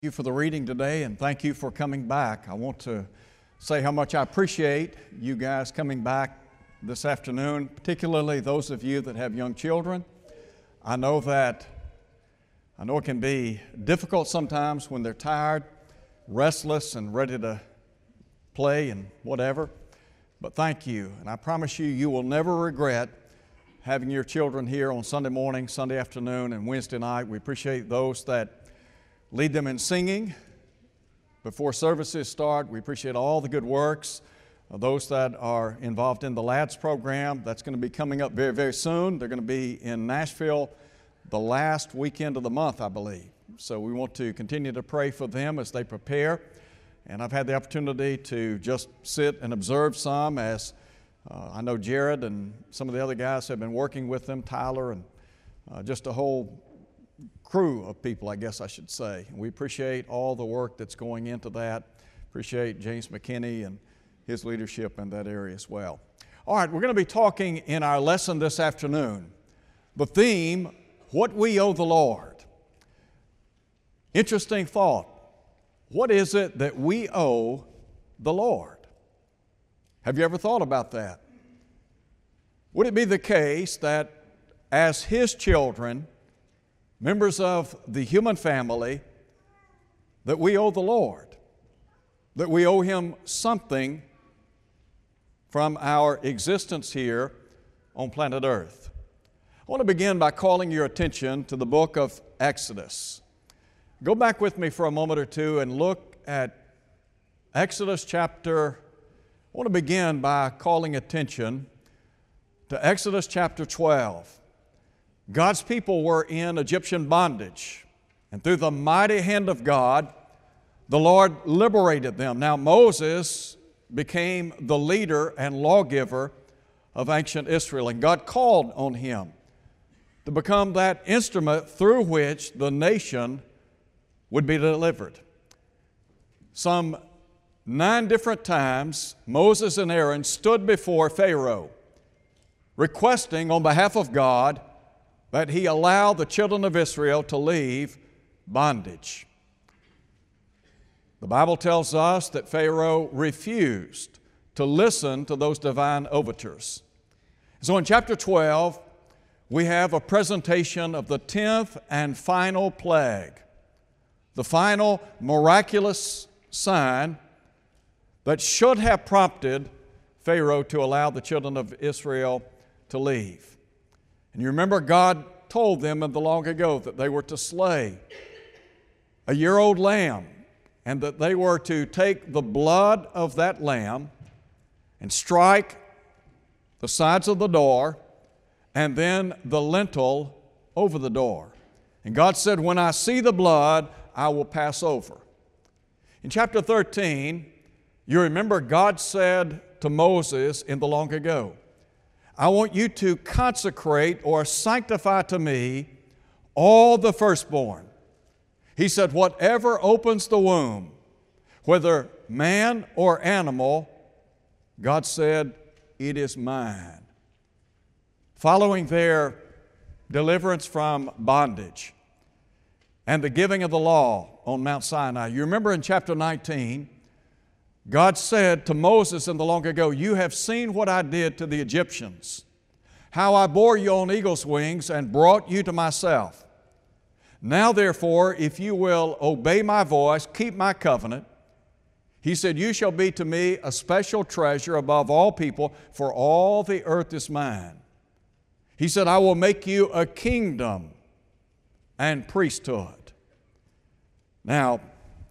Thank you for the reading today, and thank you for coming back. I want to say how much I appreciate you guys coming back this afternoon, particularly those of you that have young children. I know it can be difficult sometimes when they're tired, restless, and ready to play and whatever, but thank you. And I promise you, you will never regret having your children here on Sunday morning, Sunday afternoon, and Wednesday night. We appreciate those that lead them in singing before services start. We appreciate all the good works of those that are involved in the LADS program. That's going to be coming up very, very soon. They're going to be in Nashville the last weekend of the month, I believe. So we want to continue to pray for them as they prepare. And I've had the opportunity to just sit and observe some as I know Jared and some of the other guys have been working with them, Tyler, and just a whole crew of people, I guess I should say. We appreciate all the work that's going into that. Appreciate James McKinney and his leadership in that area as well. All right, we're going to be talking in our lesson this afternoon. The theme, what we owe the Lord. Interesting thought. What is it that we owe the Lord? Have you ever thought about that? Would it be the case that as His children, members of the human family, that we owe the Lord, that we owe Him something from our existence here on planet Earth? I want to begin by calling your attention to the book of Exodus. Go back with me for a moment or two and look at Exodus chapter. I want to begin by calling attention to Exodus chapter 12. God's people were in Egyptian bondage, and through the mighty hand of God, the Lord liberated them. Now Moses became the leader and lawgiver of ancient Israel, and God called on him to become that instrument through which the nation would be delivered. Some 9 different times, Moses and Aaron stood before Pharaoh, requesting on behalf of God that he allow the children of Israel to leave bondage. The Bible tells us that Pharaoh refused to listen to those divine overtures. So in chapter 12, we have a presentation of the 10th and final plague, the final miraculous sign that should have prompted Pharaoh to allow the children of Israel to leave. And you remember God told them in the long ago that they were to slay a year-old lamb, and that they were to take the blood of that lamb and strike the sides of the door and then the lintel over the door. And God said, when I see the blood, I will pass over. In chapter 13, you remember God said to Moses in the long ago, I want you to consecrate or sanctify to me all the firstborn. He said, whatever opens the womb, whether man or animal, God said, it is mine. Following their deliverance from bondage and the giving of the law on Mount Sinai, you remember in chapter 19, God said to Moses in the long ago, you have seen what I did to the Egyptians, how I bore you on eagle's wings and brought you to myself. Now therefore, if you will obey my voice, keep my covenant, He said, you shall be to me a special treasure above all people, for all the earth is mine. He said, I will make you a kingdom and priesthood. Now,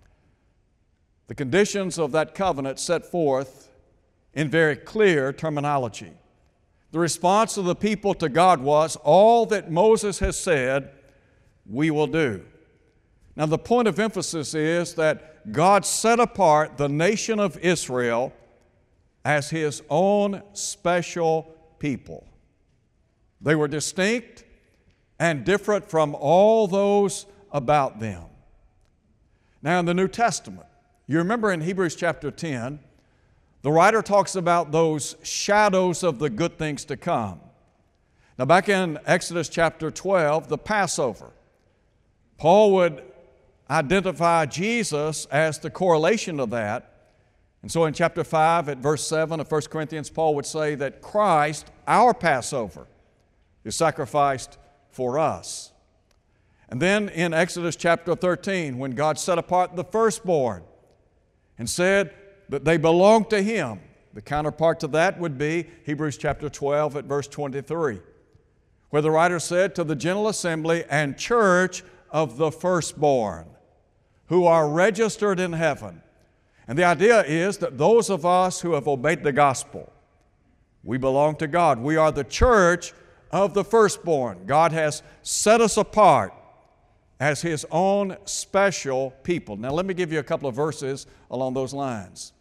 the conditions of that covenant set forth in very clear terminology. The response of the people to God was, all that Moses has said, we will do. Now the point of emphasis is that God set apart the nation of Israel as His own special people. They were distinct and different from all those about them. Now in the New Testament, you remember in Hebrews chapter 10, the writer talks about those shadows of the good things to come. Now back in Exodus chapter 12, the Passover, Paul would identify Jesus as the correlation of that. And so in chapter 5 at verse 7 of 1 Corinthians, Paul would say that Christ, our Passover, is sacrificed for us. And then in Exodus chapter 13, when God set apart the firstborn and said that they belong to Him, the counterpart to that would be Hebrews chapter 12 at verse 23, where the writer said, to the general assembly and church of the firstborn, who are registered in heaven. And the idea is that those of us who have obeyed the gospel, we belong to God. We are the church of the firstborn. God has set us apart as His own special people. Now let me give you a couple of verses along those lines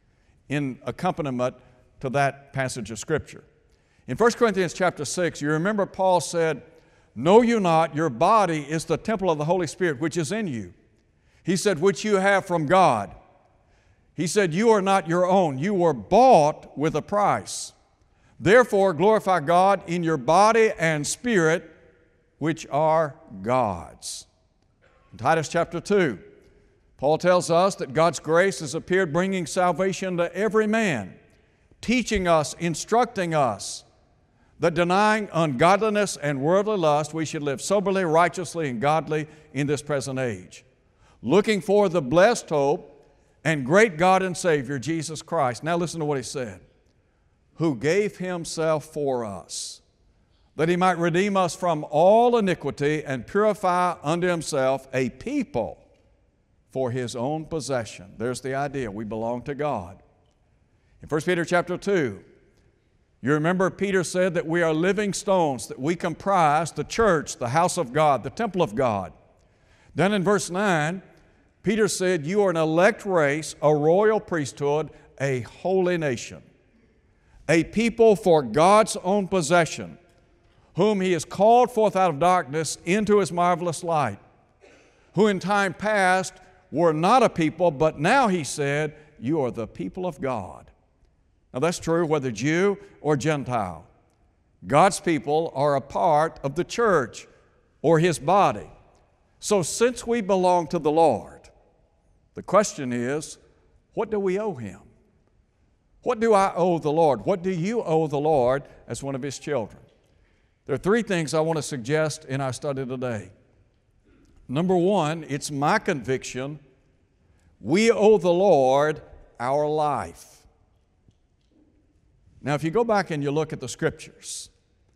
in accompaniment to that passage of Scripture. In 1 Corinthians chapter 6, you remember Paul said, know you not your body is the temple of the Holy Spirit which is in you. He said, which you have from God. He said, you are not your own. You were bought with a price. Therefore, glorify God in your body and spirit, which are God's. In Titus chapter 2, Paul tells us that God's grace has appeared, bringing salvation to every man, teaching us, instructing us, that denying ungodliness and worldly lust, we should live soberly, righteously, and godly in this present age, looking for the blessed hope and great God and Savior, Jesus Christ. Now listen to what he said. Who gave Himself for us, that He might redeem us from all iniquity and purify unto Himself a people for His own possession. There's the idea. We belong to God. In 1 Peter chapter 2, you remember Peter said that we are living stones, that we comprise the church, the house of God, the temple of God. Then in verse 9, Peter said, you are an elect race, a royal priesthood, a holy nation, a people for God's own possession, whom He has called forth out of darkness into His marvelous light, who in time past were not a people, but now He said, you are the people of God. Now that's true whether Jew or Gentile. God's people are a part of the church or His body. So since we belong to the Lord, the question is, what do we owe Him? What do I owe the Lord? What do you owe the Lord as one of His children? There are three things I want to suggest in our study today. Number one, it's my conviction, we owe the Lord our life. Now, if you go back and you look at the Scriptures,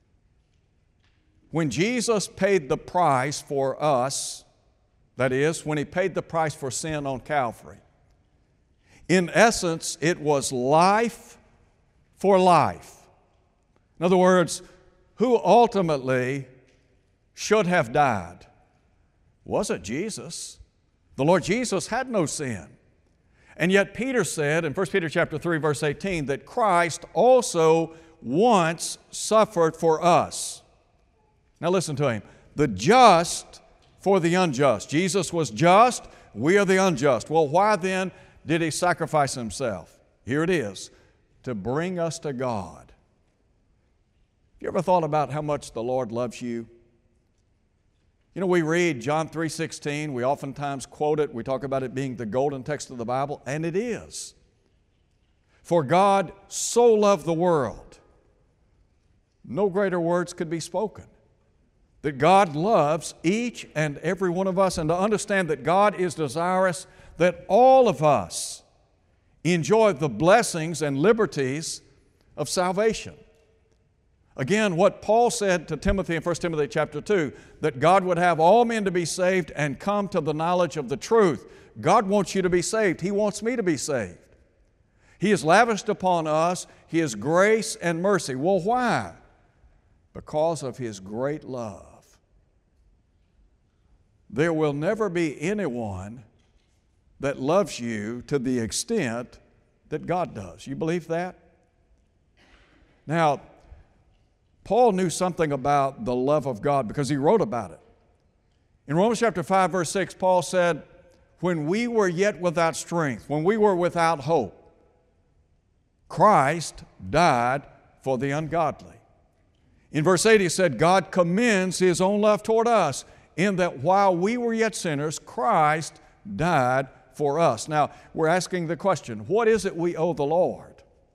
when Jesus paid the price for us, that is, when He paid the price for sin on Calvary, in essence, it was life for life. In other words, who ultimately should have died? Wasn't Jesus. The Lord Jesus had no sin. And yet Peter said in 1 Peter chapter 3, verse 18, that Christ also once suffered for us. Now listen to him. The just for the unjust. Jesus was just, we are the unjust. Well, why then did He sacrifice Himself? Here it is, to bring us to God. You ever thought about how much the Lord loves you? You know, we read John 3:16, we oftentimes quote it, we talk about it being the golden text of the Bible, and it is. For God so loved the world, no greater words could be spoken, that God loves each and every one of us, and to understand that God is desirous that all of us enjoy the blessings and liberties of salvation. Again, what Paul said to Timothy in 1 Timothy chapter 2, that God would have all men to be saved and come to the knowledge of the truth. God wants you to be saved. He wants me to be saved. He has lavished upon us His grace and mercy. Well, why? Because of His great love. There will never be anyone that loves you to the extent that God does. You believe that? Now, Paul knew something about the love of God because he wrote about it. In Romans chapter 5, verse 6, Paul said, when we were yet without strength, when we were without hope, Christ died for the ungodly. In verse 8, he said, God commends His own love toward us, in that while we were yet sinners, Christ died for us. Now, we're asking the question, what is it we owe the Lord?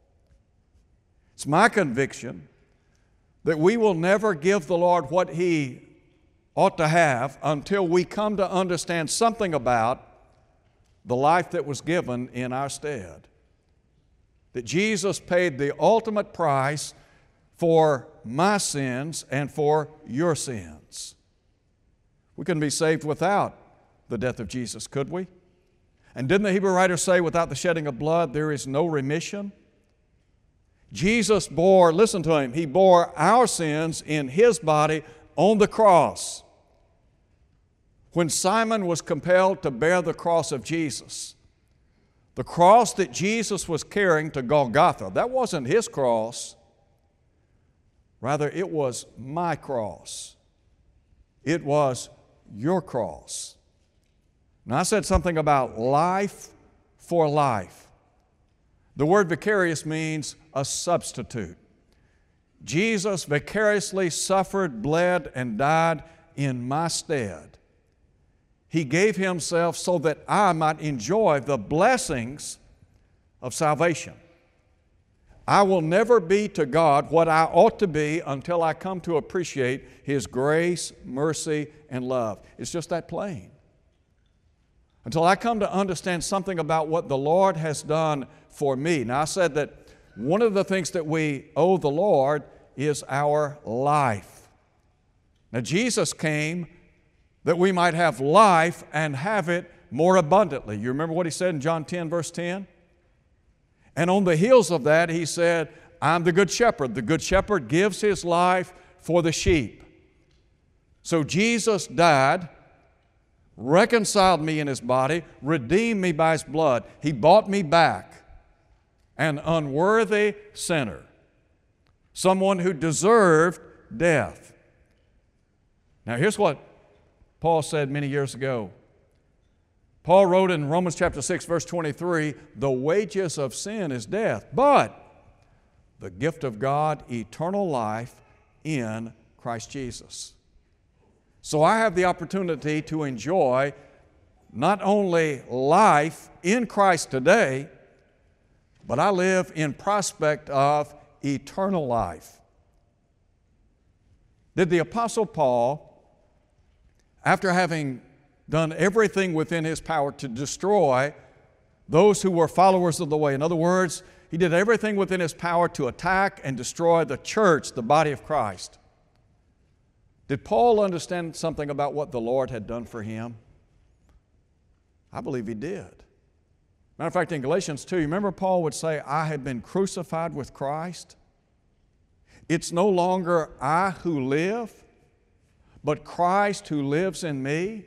It's my conviction that we will never give the Lord what He ought to have until we come to understand something about the life that was given in our stead. That Jesus paid the ultimate price for my sins and for your sins. We couldn't be saved without the death of Jesus, could we? And didn't the Hebrew writer say, without the shedding of blood, there is no remission? Jesus bore, listen to Him, He bore our sins in His body on the cross. When Simon was compelled to bear the cross of Jesus, the cross that Jesus was carrying to Golgotha, that wasn't His cross. Rather, it was my cross. It was your cross. Now, I said something about life for life. The word vicarious means a substitute. Jesus vicariously suffered, bled, and died in my stead. He gave Himself so that I might enjoy the blessings of salvation. I will never be to God what I ought to be until I come to appreciate His grace, mercy, and love. It's just that plain. Until I come to understand something about what the Lord has done for me. Now, I said that one of the things that we owe the Lord is our life. Now, Jesus came that we might have life and have it more abundantly. You remember what He said in John 10, verse 10? And on the heels of that, He said, I'm the good shepherd. The good shepherd gives his life for the sheep. So Jesus died, reconciled me in His body, redeemed me by His blood. He bought me back, an unworthy sinner, someone who deserved death. Now here's what Paul said many years ago. Paul wrote in Romans chapter 6, verse 23, the wages of sin is death, but the gift of God, eternal life in Christ Jesus. So I have the opportunity to enjoy not only life in Christ today, but I live in prospect of eternal life. Did the Apostle Paul, after having done everything within his power to destroy those who were followers of the way, in other words, he did everything within his power to attack and destroy the church, the body of Christ, did Paul understand something about what the Lord had done for him? I believe he did. Matter of fact, in Galatians 2, you remember Paul would say, I have been crucified with Christ. It's no longer I who live, but Christ who lives in me.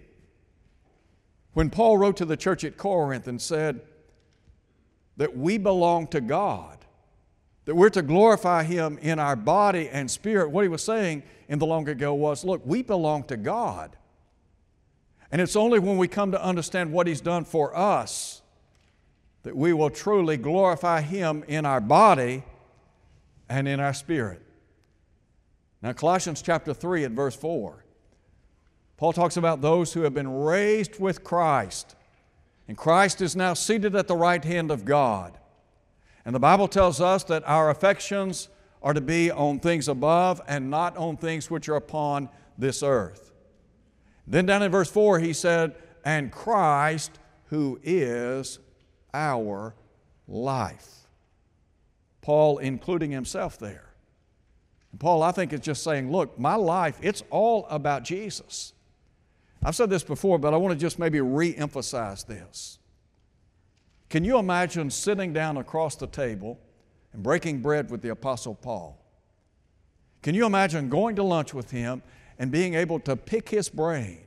When Paul wrote to the church at Corinth and said that we belong to God, that we're to glorify Him in our body and spirit, what he was saying in the long ago was, look, we belong to God. And it's only when we come to understand what He's done for us that we will truly glorify Him in our body and in our spirit. Now, Colossians chapter 3 and verse 4, Paul talks about those who have been raised with Christ, and Christ is now seated at the right hand of God. And the Bible tells us that our affections are to be on things above and not on things which are upon this earth. Then down in verse 4 he said, and Christ who is our life. Paul including himself there. And Paul, I think, is just saying, look, my life, it's all about Jesus. I've said this before, but I want to just maybe re-emphasize this. Can you imagine sitting down across the table and breaking bread with the Apostle Paul? Can you imagine going to lunch with him and being able to pick his brain,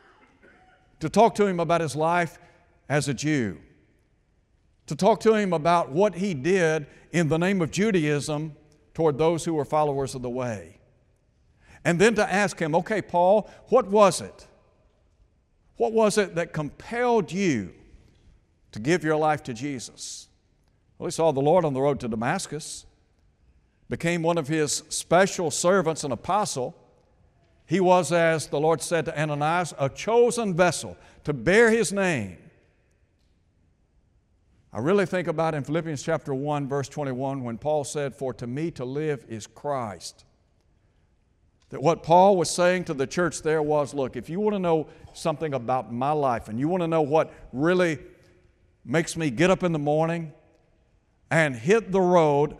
to talk to him about his life as a Jew, to talk to him about what he did in the name of Judaism toward those who were followers of the way, and then to ask him, okay, Paul, what was it? What was it that compelled you to give your life to Jesus? Well, he saw the Lord on the road to Damascus, became one of His special servants, an apostle. He was, as the Lord said to Ananias, a chosen vessel to bear His name. I really think about in Philippians chapter 1, verse 21, when Paul said, "For to me to live is Christ." That what Paul was saying to the church there was, look, if you want to know something about my life and you want to know what really makes me get up in the morning and hit the road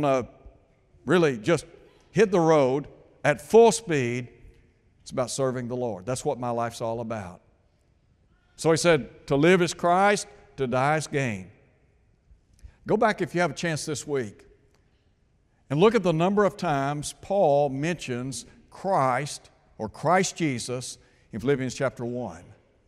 hit the road at full speed, it's about serving the Lord. That's what my life's all about. So he said, to live is Christ, to die is gain. Go back if you have a chance this week and look at the number of times Paul mentions Christ or Christ Jesus in Philippians chapter 1.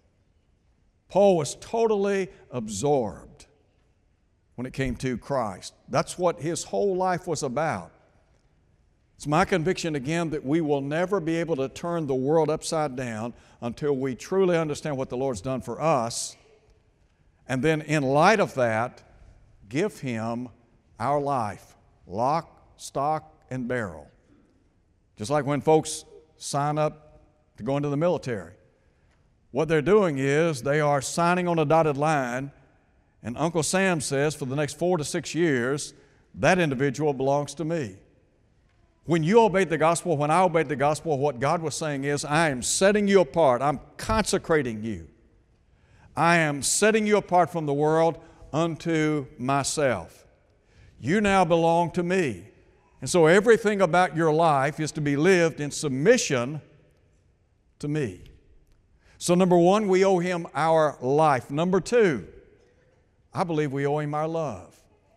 Paul was totally absorbed when it came to Christ. That's what his whole life was about. It's my conviction again that we will never be able to turn the world upside down until we truly understand what the Lord's done for us, and then in light of that, give Him our life, lock, stock, and barrel. Just like when folks sign up to go into the military. What they're doing is they are signing on a dotted line, and Uncle Sam says for the next 4 to 6 years, that individual belongs to me. When you obeyed the gospel, when I obeyed the gospel, what God was saying is, I am setting you apart. I'm consecrating you. I am setting you apart from the world unto myself. You now belong to me. And so everything about your life is to be lived in submission to me. So number one, we owe Him our life. Number two, I believe we owe Him our love.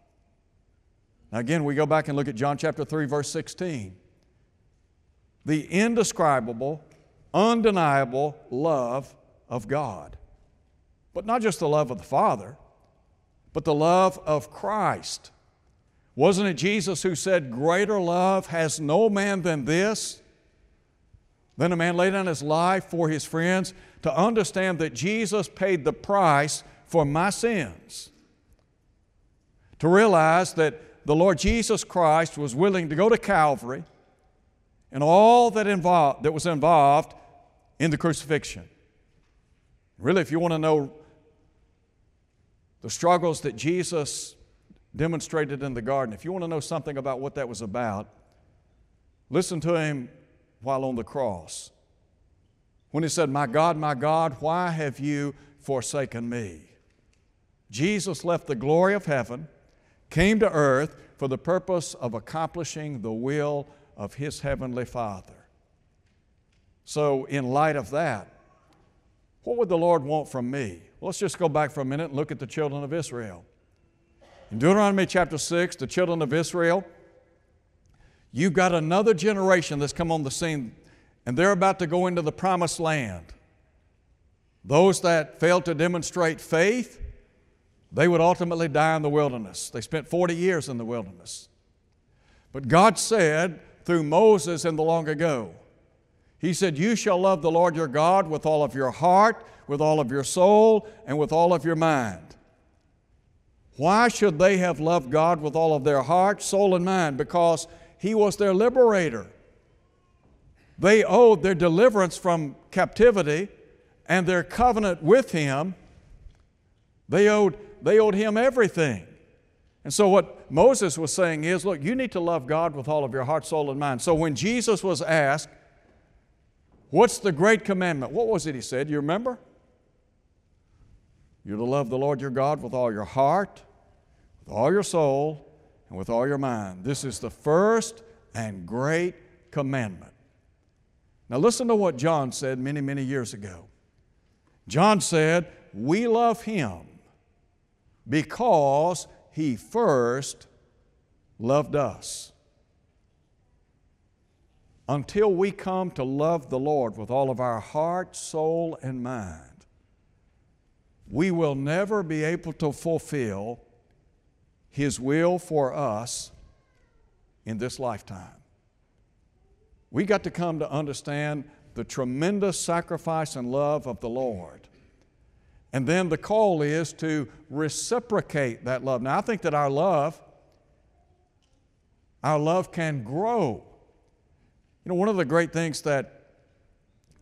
Now again, we go back and look at John chapter 3, verse 16. The indescribable, undeniable love of God. But not just the love of the Father, but the love of Christ. Wasn't it Jesus who said, greater love has no man than this, than a man lay down his life for his friends? To understand that Jesus paid the price for my sins. To realize that the Lord Jesus Christ was willing to go to Calvary and all that was involved in the crucifixion. Really, if you want to know the struggles that Jesus demonstrated in the garden, if you want to know something about what that was about, listen to Him while on the cross. When He said, my God, why have you forsaken me? Jesus left the glory of heaven, came to earth for the purpose of accomplishing the will of His heavenly Father. So in light of that, what would the Lord want from me? Well, let's just go back for a minute and look at the children of Israel. In Deuteronomy chapter 6, the children of Israel, you've got another generation that's come on the scene, and they're about to go into the promised land. Those that failed to demonstrate faith, they would ultimately die in the wilderness. They spent 40 years in the wilderness. But God said through Moses in the long ago, He said, you shall love the Lord your God with all of your heart, with all of your soul, and with all of your mind. Why should they have loved God with all of their heart, soul, and mind? Because He was their liberator. They owed their deliverance from captivity and their covenant with Him. They owed Him everything. And so what Moses was saying is, look, you need to love God with all of your heart, soul, and mind. So when Jesus was asked, what's the great commandment? What was it He said? You remember? You're to love the Lord your God with all your heart, with all your soul, and with all your mind. This is the first and great commandment. Now listen to what John said many, many years ago. John said, we love Him because He first loved us. Until we come to love the Lord with all of our heart, soul, and mind, we will never be able to fulfill His will for us in this lifetime. We got to come to understand the tremendous sacrifice and love of the Lord. And then the call is to reciprocate that love. Now, I think that our love can grow. You know, one of the great things that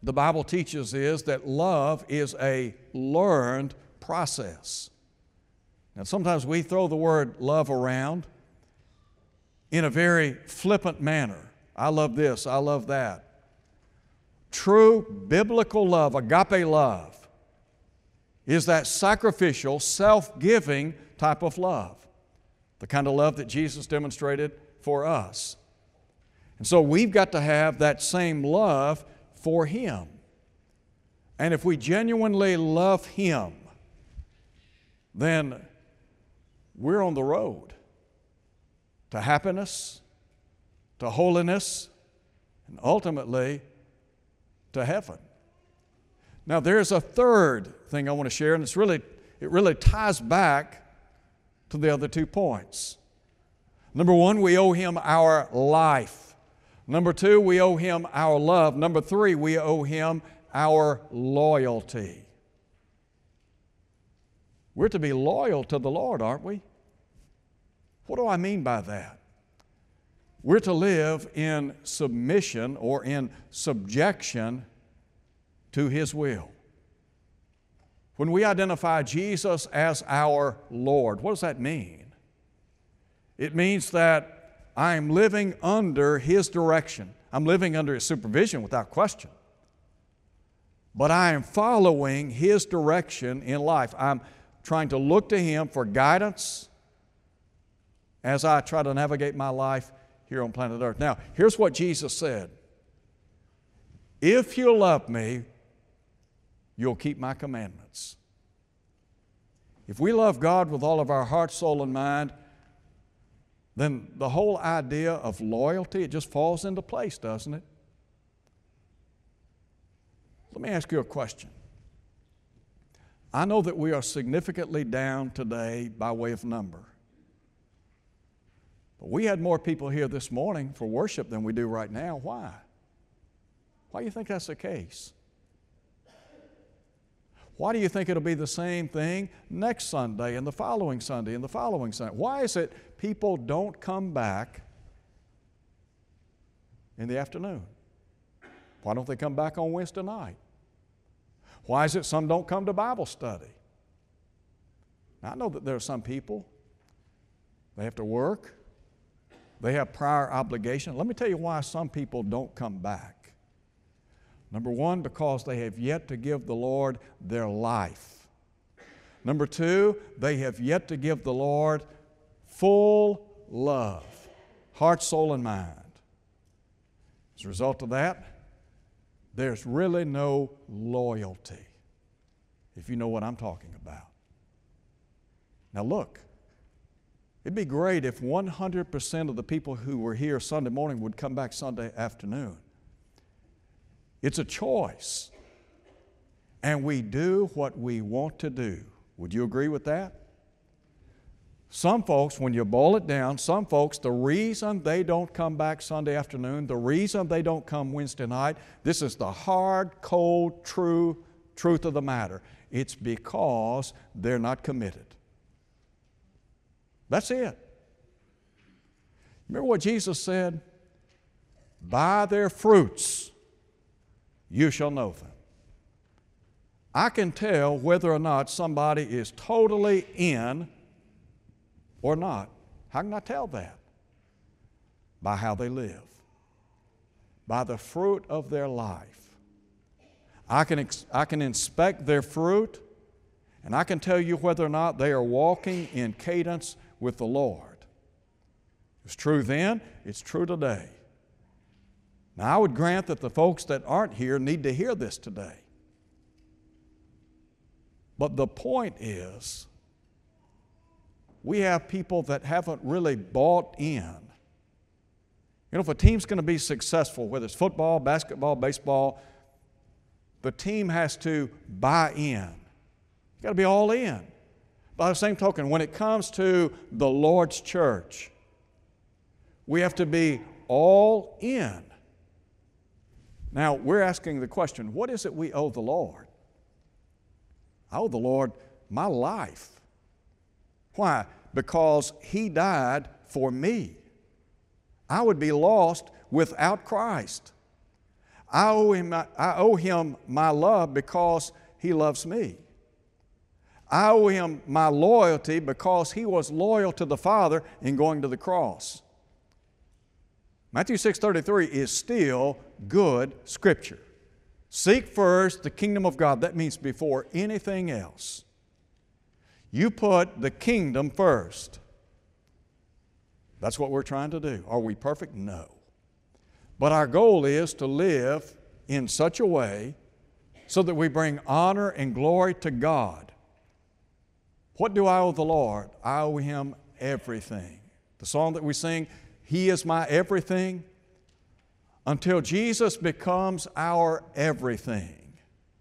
the Bible teaches is that love is a learned process. Now, sometimes we throw the word love around in a very flippant manner. I love this, I love that. True biblical love, agape love, is that sacrificial, self-giving type of love, the kind of love that Jesus demonstrated for us. And so we've got to have that same love for Him. And if we genuinely love Him, then we're on the road to happiness, to holiness, and ultimately to heaven. Now there's a third thing I want to share, and it really ties back to the other 2 points. Number 1, we owe Him our life. Number 2, we owe Him our love. Number 3, we owe Him our loyalty. We're to be loyal to the Lord, aren't we? What do I mean by that? We're to live in submission or in subjection to His will. When we identify Jesus as our Lord, what does that mean? It means that I'm living under His direction. I'm living under His supervision without question. But I am following His direction in life. I'm trying to look to Him for guidance as I try to navigate my life here on planet Earth. Now, here's what Jesus said. If you love me, you'll keep my commandments. If we love God with all of our heart, soul, and mind, then the whole idea of loyalty, it just falls into place, doesn't it? Let me ask you a question. I know that we are significantly down today by way of number. But we had more people here this morning for worship than we do right now. Why? Why do you think that's the case? Why do you think it'll be the same thing next Sunday and the following Sunday and the following Sunday? Why is it people don't come back in the afternoon? Why don't they come back on Wednesday night? Why is it some don't come to Bible study? Now, I know that there are some people, they have to work, they have prior obligation. Let me tell you why some people don't come back. Number 1, because they have yet to give the Lord their life. Number 2, they have yet to give the Lord full love, heart, soul, and mind. As a result of that, there's really no loyalty, if you know what I'm talking about. Now look, it'd be great if 100% of the people who were here Sunday morning would come back Sunday afternoon. It's a choice, and we do what we want to do. Would you agree with that? Some folks, when you boil it down, some folks, the reason they don't come back Sunday afternoon, the reason they don't come Wednesday night, this is the hard, cold, truth of the matter. It's because they're not committed. That's it. Remember what Jesus said? By their fruits you shall know them. I can tell whether or not somebody is totally in or not. How can I tell that? By how they live, by the fruit of their life. I can inspect their fruit, and I can tell you whether or not they are walking in cadence with the Lord. It's true then, it's true today. Now, I would grant that the folks that aren't here need to hear this today. But the point is, we have people that haven't really bought in. You know, if a team's going to be successful, whether it's football, basketball, baseball, the team has to buy in. You've got to be all in. By the same token, when it comes to the Lord's church, we have to be all in. Now, we're asking the question, what is it we owe the Lord? I owe the Lord my life. Why? Because He died for me. I would be lost without Christ. I owe him my love because he loves me. I owe him my loyalty because he was loyal to the Father in going to the cross. Matthew 6:33 is still good Scripture. Seek first the kingdom of God. That means before anything else. You put the kingdom first. That's what we're trying to do. Are we perfect? No. But our goal is to live in such a way so that we bring honor and glory to God. What do I owe the Lord? I owe Him everything. The song that we sing, He is my everything. Until Jesus becomes our everything,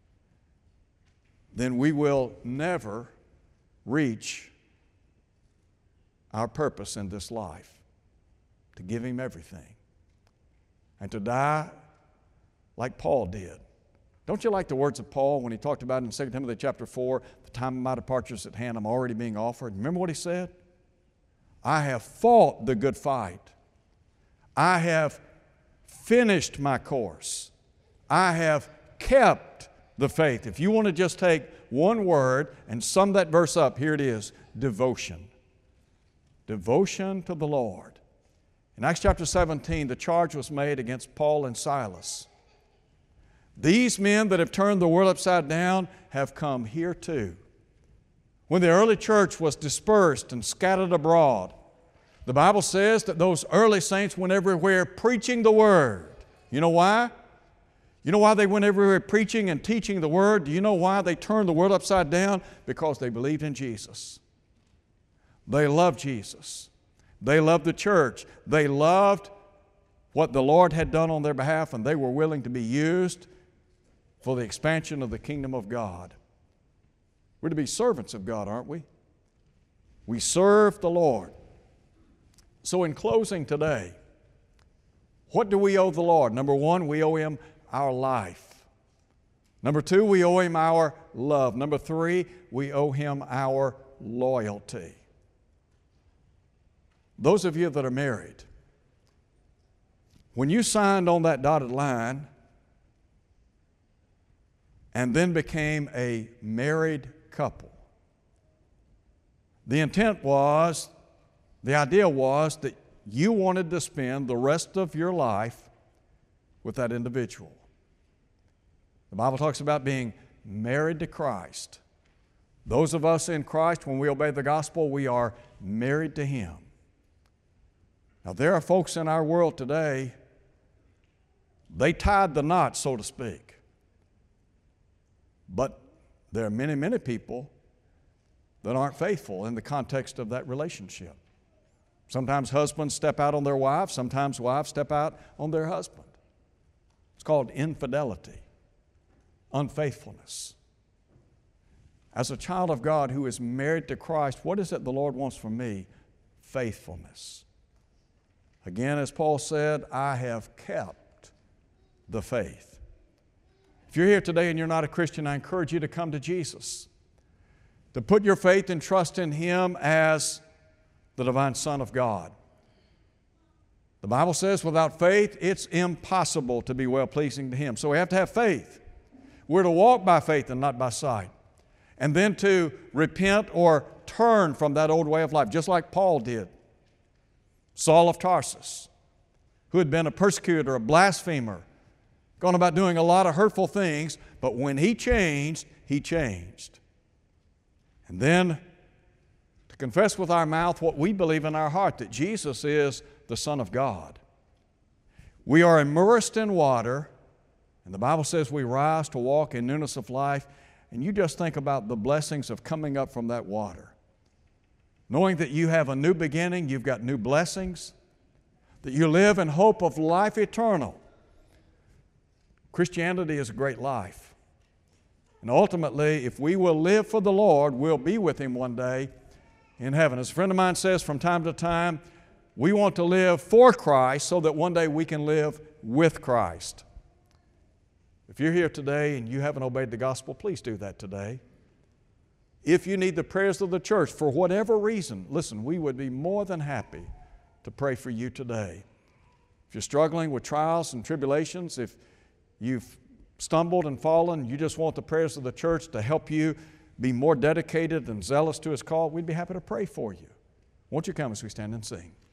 then we will never reach our purpose in this life, to give Him everything and to die like Paul did. Don't you like the words of Paul when he talked about in 2 Timothy chapter 4, the time of my departure is at hand, I'm already being offered. Remember what he said? I have fought the good fight. I have finished my course. I have kept the faith. If you want to just take one word and sum that verse up, here it is, devotion. Devotion to the Lord. In Acts chapter 17, the charge was made against Paul and Silas. These men that have turned the world upside down have come here too. When the early church was dispersed and scattered abroad, the Bible says that those early saints went everywhere preaching the Word. You know why? You know why they went everywhere preaching and teaching the Word? Do you know why they turned the world upside down? Because they believed in Jesus. They loved Jesus. They loved the church. They loved what the Lord had done on their behalf, and they were willing to be used for the expansion of the kingdom of God. We're to be servants of God, aren't we? We serve the Lord. So in closing today, what do we owe the Lord? Number one, we owe Him our life. Number two, we owe Him our love. Number three, we owe Him our loyalty. Those of you that are married, when you signed on that dotted line and then became a married couple, the intent was, the idea was that you wanted to spend the rest of your life with that individual. The Bible talks about being married to Christ. Those of us in Christ, when we obey the gospel, we are married to Him. Now, there are folks in our world today, they tied the knot, so to speak. But there are many, many people that aren't faithful in the context of that relationship. Sometimes husbands step out on their wives, sometimes wives step out on their husband. It's called infidelity, unfaithfulness. As a child of God who is married to Christ, what is it the Lord wants from me? Faithfulness. Again, as Paul said, I have kept the faith. If you're here today and you're not a Christian, I encourage you to come to Jesus, to put your faith and trust in Him as the divine Son of God. The Bible says without faith, it's impossible to be well-pleasing to Him. So we have to have faith. We're to walk by faith and not by sight. And then to repent or turn from that old way of life, just like Paul did. Saul of Tarsus, who had been a persecutor, a blasphemer, gone about doing a lot of hurtful things, but when he changed, he changed. And then to confess with our mouth what we believe in our heart, that Jesus is the Son of God. We are immersed in water, and the Bible says we rise to walk in newness of life, and you just think about the blessings of coming up from that water. Knowing that you have a new beginning, you've got new blessings, that you live in hope of life eternal. Christianity is a great life. And ultimately, if we will live for the Lord, we'll be with Him one day in heaven. As a friend of mine says from time to time, we want to live for Christ so that one day we can live with Christ. If you're here today and you haven't obeyed the gospel, please do that today. If you need the prayers of the church for whatever reason, listen, we would be more than happy to pray for you today. If you're struggling with trials and tribulations, if you've stumbled and fallen, you just want the prayers of the church to help you be more dedicated and zealous to His call, we'd be happy to pray for you. Won't you come as we stand and sing?